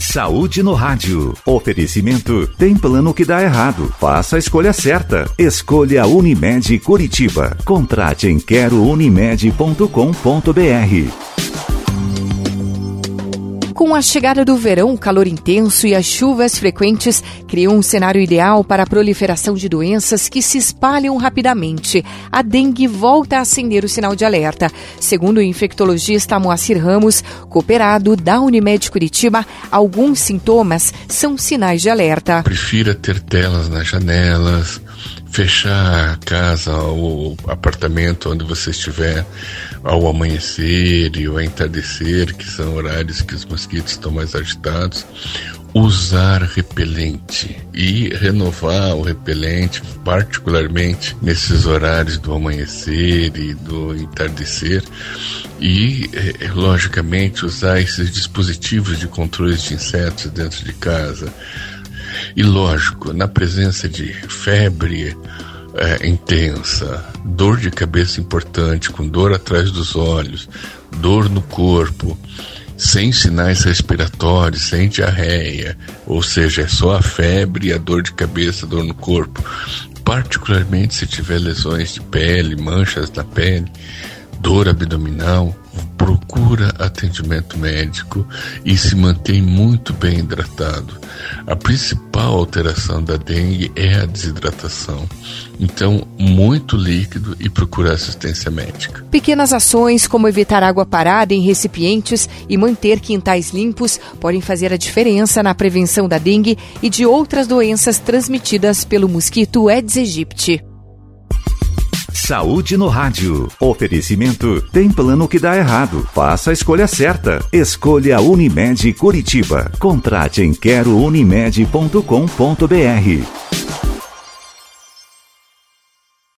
Saúde no rádio. Oferecimento. Tem plano que dá errado. Faça a escolha certa. Escolha Unimed Curitiba. Contrate em querounimed.com.br. Com a chegada do verão, o calor intenso e as chuvas frequentes criam um cenário ideal para a proliferação de doenças que se espalham rapidamente. A dengue volta a acender o sinal de alerta. Segundo o infectologista Moacir Ramos, cooperado da Unimed Curitiba, alguns sintomas são sinais de alerta. Prefira ter telas nas janelas, fechar a casa ou apartamento onde você estiver ao amanhecer e ao entardecer, que são horários que os mosquitos estão mais agitados. Usar repelente e renovar o repelente, particularmente nesses horários do amanhecer e do entardecer. E, logicamente, usar esses dispositivos de controle de insetos dentro de casa. E, lógico, na presença de febre intensa, dor de cabeça importante, com dor atrás dos olhos, dor no corpo, sem sinais respiratórios, sem diarreia, ou seja, é só a febre e a dor de cabeça, dor no corpo, particularmente se tiver lesões de pele, manchas na pele, dor abdominal, procura atendimento médico e se mantém muito bem hidratado. A principal alteração da dengue é a desidratação. Então, muito líquido e procurar assistência médica. Pequenas ações como evitar água parada em recipientes e manter quintais limpos podem fazer a diferença na prevenção da dengue e de outras doenças transmitidas pelo mosquito Aedes aegypti. Saúde no rádio. Oferecimento. Tem plano que dá errado. Faça a escolha certa. Escolha Unimed Curitiba. Contrate em querounimed.com.br.